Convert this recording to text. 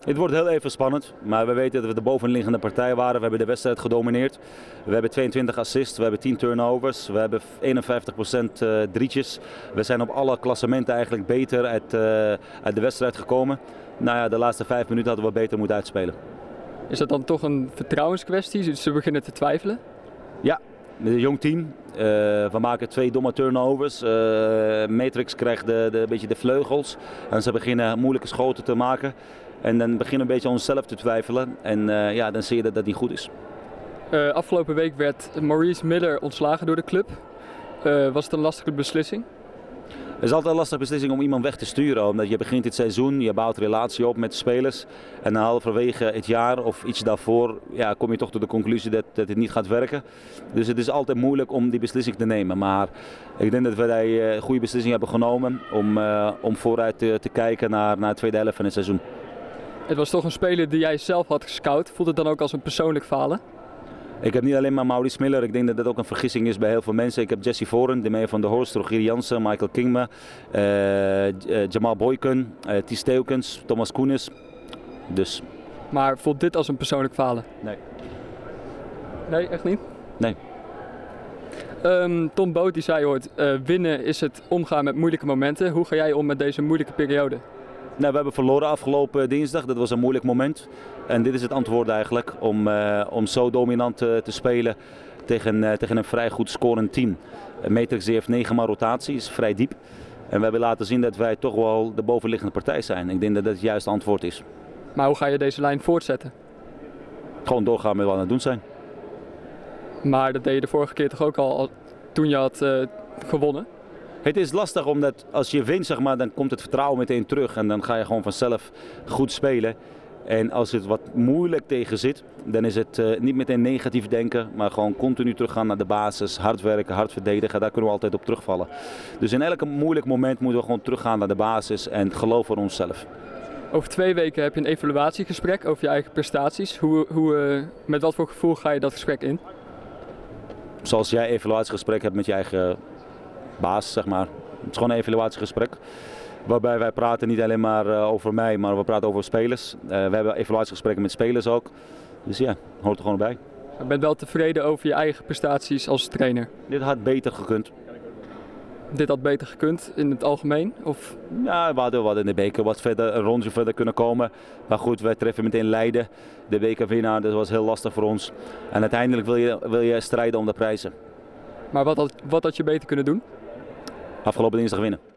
Het wordt heel even spannend, maar we weten dat we de bovenliggende partij waren. We hebben de wedstrijd gedomineerd. We hebben 22 assists, we hebben 10 turnovers, we hebben 51% drietjes. We zijn op alle klassementen eigenlijk beter uit de wedstrijd gekomen. Nou ja, de laatste 5 minuten hadden we beter moeten uitspelen. Is dat dan toch een vertrouwenskwestie? Dus ze beginnen te twijfelen? Ja, met een jong team. We maken 2 domme turnovers. Matrix krijgt een beetje de vleugels en ze beginnen moeilijke schoten te maken. En dan beginnen we een beetje onszelf te twijfelen en ja, dan zie je dat dat niet goed is. Afgelopen week werd Maurice Miller ontslagen door de club. Was het een lastige beslissing? Het is altijd een lastige beslissing om iemand weg te sturen, omdat je begint het seizoen, je bouwt relatie op met de spelers en dan halverwege het jaar of iets daarvoor ja, kom je toch tot de conclusie dat het niet gaat werken. Dus het is altijd moeilijk om die beslissing te nemen, maar ik denk dat wij een goede beslissing hebben genomen om vooruit te kijken naar de tweede helft van het seizoen. Het was toch een speler die jij zelf had gescout. Voelt het dan ook als een persoonlijk falen? Ik heb niet alleen maar Maurice Miller, ik denk dat dat ook een vergissing is bij heel veel mensen. Ik heb Jesse Foren, de Meyer van der Horst, Rogier Jansen, Michael Kingma, Jamal Boyken, Ties Teukens, Thomas Koenis. Dus. Maar voelt dit als een persoonlijk falen? Nee. Nee, echt niet? Nee. Tom Boot die zei ooit, winnen is het omgaan met moeilijke momenten. Hoe ga jij om met deze moeilijke periode? Nou, we hebben verloren afgelopen dinsdag, dat was een moeilijk moment. En dit is het antwoord eigenlijk om zo dominant te spelen tegen een vrij goed scorend team. Matrix heeft 9 man rotatie, is vrij diep. En we hebben laten zien dat wij toch wel de bovenliggende partij zijn. Ik denk dat dat het juiste antwoord is. Maar hoe ga je deze lijn voortzetten? Gewoon doorgaan met wat we aan het doen zijn. Maar dat deed je de vorige keer toch ook al toen je had gewonnen? Het is lastig omdat als je wint, zeg maar, dan komt het vertrouwen meteen terug en dan ga je gewoon vanzelf goed spelen. En als het wat moeilijk tegen zit, dan is het niet meteen negatief denken, maar gewoon continu teruggaan naar de basis, hard werken, hard verdedigen, daar kunnen we altijd op terugvallen. Dus in elk moeilijk moment moeten we gewoon teruggaan naar de basis en geloven in onszelf. Over 2 weken heb je een evaluatiegesprek over je eigen prestaties. Met wat voor gevoel ga je dat gesprek in? Zoals jij een evaluatiegesprek hebt met je eigen baas, zeg maar. Het is gewoon een evaluatiegesprek. Waarbij wij praten niet alleen maar over mij, maar we praten over spelers. We hebben evaluatiegesprekken met spelers ook. Dus ja, hoort er gewoon bij. Je bent wel tevreden over je eigen prestaties als trainer? Dit had beter gekund. Dit had beter gekund in het algemeen? Of? Ja, we hadden in de beker wat verder, een rondje verder kunnen komen. Maar goed, wij treffen meteen Leiden, de bekerwinnaar. Dat was heel lastig voor ons. En uiteindelijk wil je strijden om de prijzen. Maar wat had je beter kunnen doen? Afgelopen dinsdag winnen.